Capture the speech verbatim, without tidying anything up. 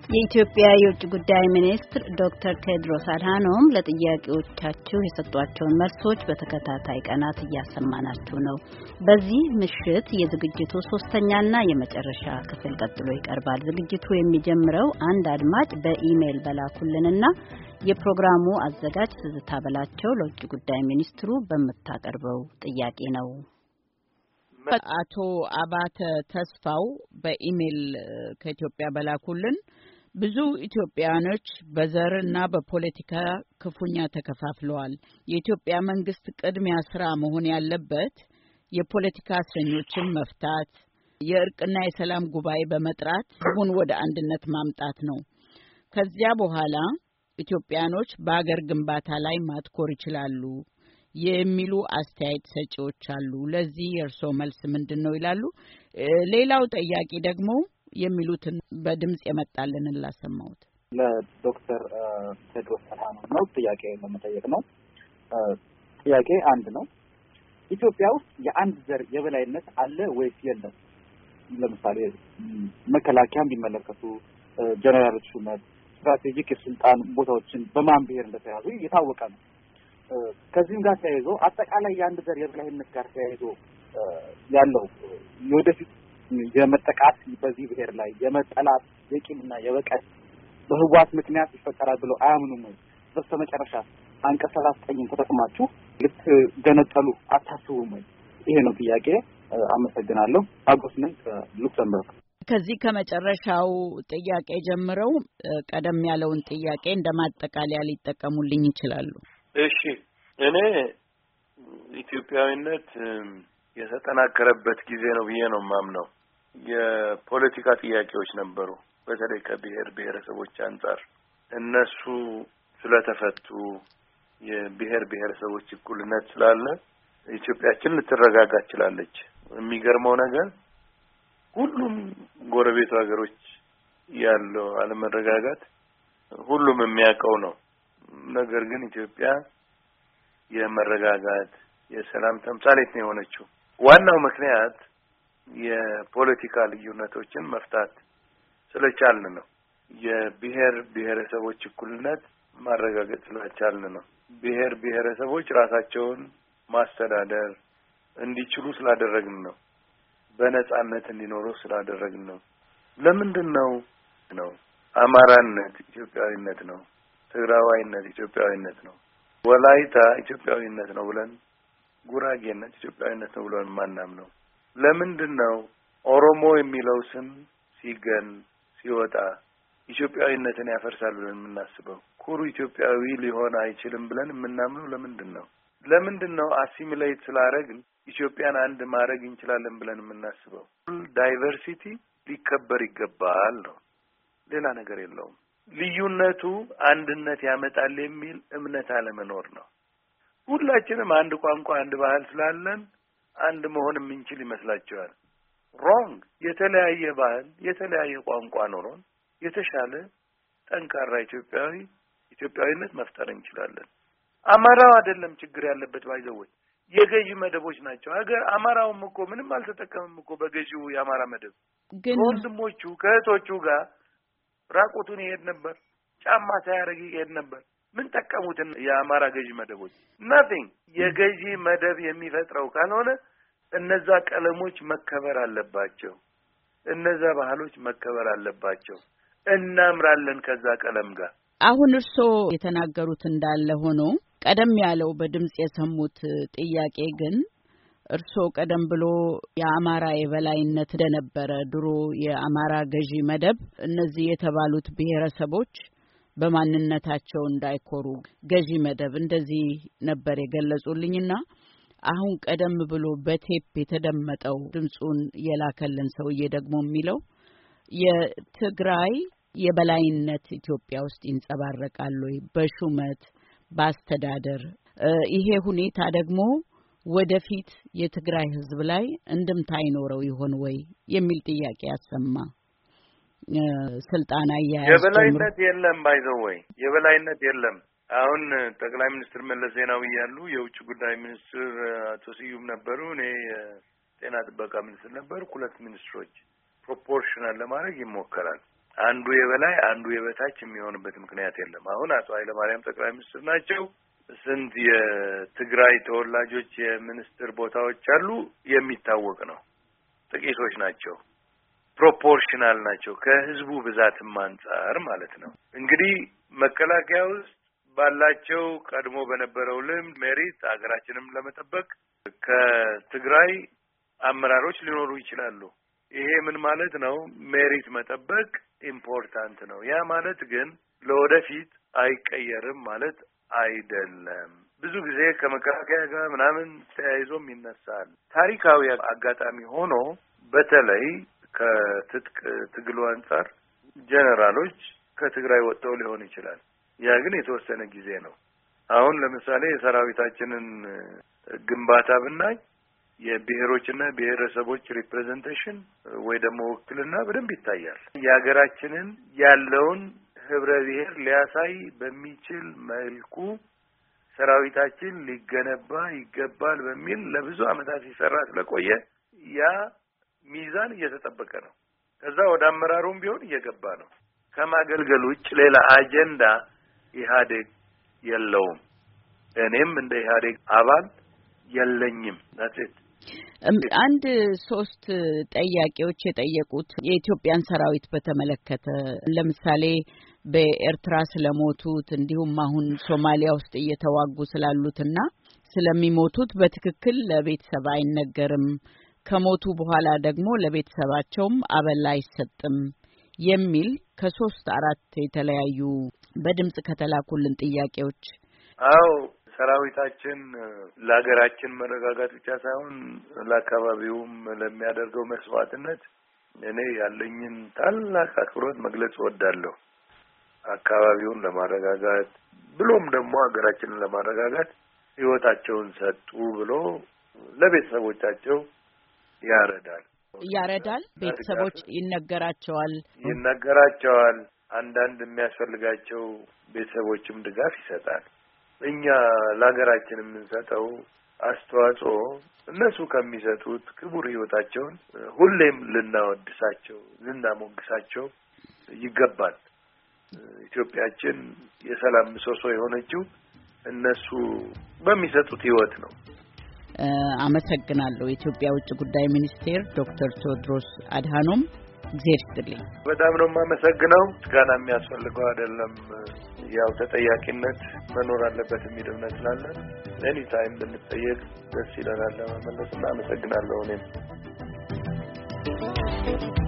የኢትዮጵያ የውጭ ጉዳይ ሚኒስትር ዶክተር ቴድሮስ አድሃኖም ለጥያቄዎቻችሁ የሰጧቸውን መልሶች በተከታታይ ቀናት እያሰማናችሁ ነው። በዚህ ምሽት የዝግጅቱ ሶስተኛና የመጨረሻ ክፍል ቀጥሎ ይቀርባል። ዝግጅቱ የሚጀምረው አንድ አድማጭ በኢሜይል በላኩልንና የፕሮግራሙ አዘጋጅ ትዝታ በላቸው ለውጭ ጉዳይ ሚኒስትሩ በመታቀርበው ጥያቄ ነው። አቶ አባተ ተስፋው በኢሜይል ከኢትዮጵያ በላኩልን ብዙ ኢትዮጵያኖች በዘርና በፖለቲካ ክፉኛ ተከፋፍለዋል። የኢትዮጵያ መንግስት ቅድሚያ ስራ መሆን ያለበት የፖለቲካ እስረኞችን መፍታት፣ የእርቅና የሰላም ጉባኤ በመጥራት ህዝቡን ወደ አንድነት ማምጣት ነው። ከዚያ በኋላ ኢትዮጵያኖች በአገር ግንባታ ላይ ማትኮር ይችላሉ የሚሉ አስተያየት ሰጪዎች አሉ። ለዚህ የእርሶ መልስ ምንድነው ይላሉ። ሌላው ጠያቂ ደግሞ የሚሉትን በድምጽ የመጣልን ላሰማውት። ለዶክተር ቴድሮስ አድሃኖም ነው ጥያቄ ለመጠየቅ ነው። ጥያቄ አንድ ነው። ኢትዮጵያ ውስጥ የአንድ ዘር የበላይነት አለ ወይስ የለም? ለምሳሌ መከላከያን ቢመለከቱ ጀነራሎች ሹመት፣ ስትራቴጂክ የስልጣን ቦታዎችን በማን ብሔር እንደተያዙ የታወቀ ነው። ከዚህም ጋር ተያይዞ አጠቃላይ የአንድ ዘር የበላይነት ጋር ተያይዞ ያለው የወደፊት የመጠቃት በዚህ ብሔር ላይ የመጠላት የቂምና የበቀል በህዋት ምክንያት ይፈጠራል ብለው አያምኑም ወይ? በስተመጨረሻ አንቀጽ ሰላሳ ዘጠኝ ተጠቅማችሁ ልትገነጠሉ አታስቡም ወይ? ይሄ ነው ጥያቄ። አመሰግናለሁ። አጎስ ነኝ ከሉክሰምበርግ። ከዚህ ከመጨረሻው ጥያቄ ጀምረው ቀደም ያለውን ጥያቄ እንደማጠቃለያ ሊጠቀሙልኝ ይችላሉ። እሺ፣ እኔ ኢትዮጵያዊነት የተጠናከረበት ጊዜ ነው ብዬ ነው የማምነው። የፖለቲካ ጥያቄዎች ነበሩ፣ በተለይ ከብሔር ብሔረሰቦች አንጻር እነሱ ስለተፈቱ የብሔር ብሔረሰቦች እኩልነት ስላለ ኢትዮጵያችን ልትረጋጋ ችላለች። የሚገርመው ነገር ሁሉም ጎረቤት ሀገሮች ያለው አለመረጋጋት ሁሉም የሚያውቀው ነው። ነገር ግን ኢትዮጵያ የመረጋጋት የሰላም ተምሳሌት ነው የሆነችው። ዋናው ምክንያት የፖለቲካ ልዩነቶችን መፍታት ስለቻልን ነው። የብሔር ብሔረሰቦች እኩልነት ማረጋገጥ ስለቻልን ነው። ብሔር ብሔረሰቦች ራሳቸውን ማስተዳደር እንዲችሉ ስላደረግን ነው። በነጻነት እንዲኖሩ ስላደረግን ነው። ለምንድን ነው ነው አማራነት ኢትዮጵያዊነት ነው፣ ትግራዋይነት ኢትዮጵያዊነት ነው፣ ወላይታ ኢትዮጵያዊነት ነው ብለን ጉራጌነት ኢትዮጵያዊነት ነው ብለን ማናምነው? ለምንድን ነው ኦሮሞ የሚለው ስም ሲገን ሲወጣ ኢትዮጵያዊነትን ያፈርሳል ብለን የምናስበው? ኩሩ ኢትዮጵያዊ ሊሆን አይችልም ብለን የምናምነው ለምንድን ነው? ለምንድን ነው አሲሚሌት ስላደረግን ኢትዮጵያን አንድ ማድረግ እንችላለን ብለን የምናስበው? ዳይቨርሲቲ ሊከበር ይገባል ነው፣ ሌላ ነገር የለውም። ልዩነቱ አንድነት ያመጣል የሚል እምነት አለመኖር ነው። ሁላችንም አንድ ቋንቋ አንድ ባህል ስላለን አንድ መሆን የምንችል ይመስላችኋል? ሮንግ። የተለያየ ባህል የተለያየ ቋንቋ ኖሮን የተሻለ ጠንካራ ኢትዮጵያዊ ኢትዮጵያዊነት መፍጠር እንችላለን። አማራው አይደለም ችግር ያለበት ባይዘወይ የገዢ መደቦች ናቸው። ሀገር አማራውም እኮ ምንም አልተጠቀመም እኮ በገዢው የአማራ መደብ። ግን ወንድሞቹ ከእህቶቹ ጋር ራቁቱን ይሄድ ነበር፣ ጫማ ሳያረግ ይሄድ ነበር። ምን ጠቀሙት የአማራ ገዢ መደቦች? nothing። የገዢ መደብ የሚፈጥረው ካልሆነ እነዛ ቀለሞች መከበር አለባቸው፣ እነዛ ባህሎች መከበር አለባቸው። እናምራለን ከዛ ቀለም ጋር። አሁን እርሶ የተናገሩት እንዳለ ሆኖ ቀደም ያለው በድምጽ የሰሙት ጥያቄ ግን እርሶ ቀደም ብሎ የአማራ የበላይነት እንደነበረ ድሮ የአማራ ገዢ መደብ እነዚህ የተባሉት ብሔረሰቦች በማንነታቸው እንዳይኮሩ ገዢ መደብ እንደዚህ ነበር የገለጹልኝና አሁን ቀደም ብሎ በቴፕ የተደመጠው ድምጹን የላከልን ሰውዬ ደግሞ የሚለው የትግራይ የበላይነት ኢትዮጵያ ውስጥ ይንጸባረቃል ወይ በሹመት በአስተዳደር? ይሄ ሁኔታ ደግሞ ወደፊት የትግራይ ህዝብ ላይ እንድምታ ይኖረው ይሆን ወይ የሚል ጥያቄ ያሰማ። ስልጣን አያያዝ የበላይነት የለም ባይዘው ወይ የበላይነት የለም። አሁን ጠቅላይ ሚኒስትር መለስ ዜናዊ ያሉ የውጭ ጉዳይ ሚኒስትር አቶ ስዩም ነበሩ፣ እኔ ጤና ጥበቃ ሚኒስትር ነበር። ሁለት ሚኒስትሮች ፕሮፖርሽናል ለማድረግ ይሞከራል። አንዱ የበላይ አንዱ የበታች የሚሆንበት ምክንያት የለም። አሁን አቶ ኃይለማርያም ጠቅላይ ሚኒስትር ናቸው። ስንት የትግራይ ተወላጆች የሚኒስትር ቦታዎች አሉ የሚታወቅ ነው። ጥቂቶች ናቸው። ፕሮፖርሽናል ናቸው ከህዝቡ ብዛትም አንፃር ማለት ነው። እንግዲህ መከላከያ ውስጥ ባላቸው ቀድሞ በነበረው ልምድ ሜሪት ሀገራችንም ለመጠበቅ ከትግራይ አመራሮች ሊኖሩ ይችላሉ። ይሄ ምን ማለት ነው? ሜሪት መጠበቅ ኢምፖርታንት ነው። ያ ማለት ግን ለወደፊት አይቀየርም ማለት አይደለም። ብዙ ጊዜ ከመከላከያ ጋር ምናምን ተያይዞም ይነሳል። ታሪካዊ አጋጣሚ ሆኖ በተለይ ከትጥቅ ትግሉ አንፃር ጀነራሎች ከትግራይ ወጥተው ሊሆን ይችላል። ያ ግን የተወሰነ ጊዜ ነው። አሁን ለምሳሌ የሰራዊታችንን ግንባታ ብናይ የብሔሮችና ብሔረሰቦች ሪፕሬዘንቴሽን ወይ ደግሞ ውክልና በደንብ ይታያል። የሀገራችንን ያለውን ህብረ ብሔር ሊያሳይ በሚችል መልኩ ሰራዊታችን ሊገነባ ይገባል በሚል ለብዙ አመታት ሲሰራ ስለቆየ ያ ሚዛን እየተጠበቀ ነው። ከዛ ወደ አመራሩም ቢሆን እየገባ ነው። ከማገልገል ውጭ ሌላ አጀንዳ ኢህአዴግ የለውም። እኔም እንደ ኢህአዴግ አባል የለኝም። ናት አንድ ሶስት ጠያቂዎች የጠየቁት የኢትዮጵያን ሰራዊት በተመለከተ ለምሳሌ በኤርትራ ስለሞቱት እንዲሁም አሁን ሶማሊያ ውስጥ እየተዋጉ ስላሉትና ስለሚሞቱት በትክክል ለቤተሰብ አይነገርም፣ ከሞቱ በኋላ ደግሞ ለቤተሰባቸውም አበል አይሰጥም የሚል ከሶስት አራት የተለያዩ በድምጽ ከተላኩልን ጥያቄዎች አው ሰራዊታችን ለሀገራችን መረጋጋት ብቻ ሳይሆን ለአካባቢውም ለሚያደርገው መስዋዕትነት እኔ ያለኝን ታላቅ አክብሮት መግለጽ እወዳለሁ። አካባቢውን ለማረጋጋት ብሎም ደግሞ ሀገራችንን ለማረጋጋት ህይወታቸውን ሰጡ ብሎ ለቤተሰቦቻቸው ያረዳል ያረዳል ቤተሰቦች ይነገራቸዋል ይነገራቸዋል አንዳንድ የሚያስፈልጋቸው ቤተሰቦችም ድጋፍ ይሰጣል። እኛ ለሀገራችን የምንሰጠው አስተዋጽኦ እነሱ ከሚሰጡት ክቡር ህይወታቸውን ሁሌም ልናወድሳቸው ልናሞግሳቸው ይገባል። ኢትዮጵያችን የሰላም ምሰሶ የሆነችው እነሱ በሚሰጡት ህይወት ነው። አመሰግናለሁ። የኢትዮጵያ ውጭ ጉዳይ ሚኒስቴር ዶክተር ቴዎድሮስ አድሃኖም እግዚአብሔር ይስጥልኝ። በጣም ነው የማመሰግነው። ምስጋና የሚያስፈልገው አይደለም። ያው ተጠያቂነት መኖር አለበት የሚል እምነት ስላለን ኤኒ ታይም ብንጠየቅ ደስ ይለናል ለመመለስ እና አመሰግናለሁ እኔም